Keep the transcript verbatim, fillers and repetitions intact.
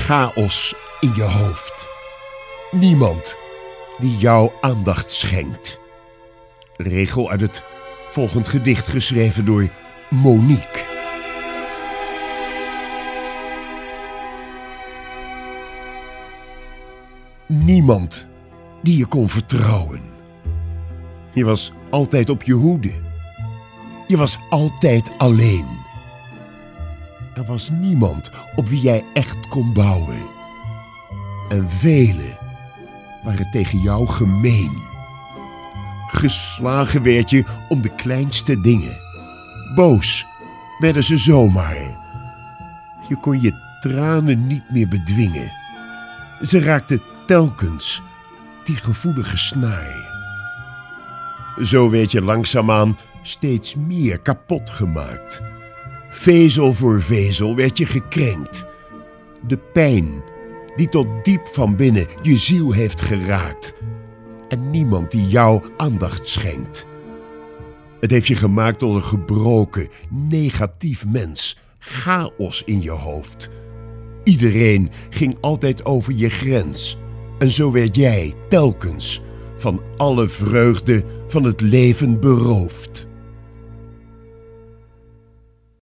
chaos in je hoofd. Niemand die jou aandacht schenkt. Regel uit het volgend gedicht geschreven door Monique. Niemand die je kon vertrouwen. Je was altijd op je hoede. Je was altijd alleen. Er was niemand op wie jij echt kon bouwen. En velen waren tegen jou gemeen. Geslagen werd je om de kleinste dingen. Boos werden ze zomaar. Je kon je tranen niet meer bedwingen. Ze raakten telkens die gevoelige snaar. Zo werd je langzaamaan steeds meer kapot gemaakt. Vezel voor vezel werd je gekrenkt. De pijn die tot diep van binnen je ziel heeft geraakt. En niemand die jou aandacht schenkt. Het heeft je gemaakt tot een gebroken, negatief mens. Chaos in je hoofd. Iedereen ging altijd over je grens. En zo werd jij telkens van alle vreugde van het leven beroofd.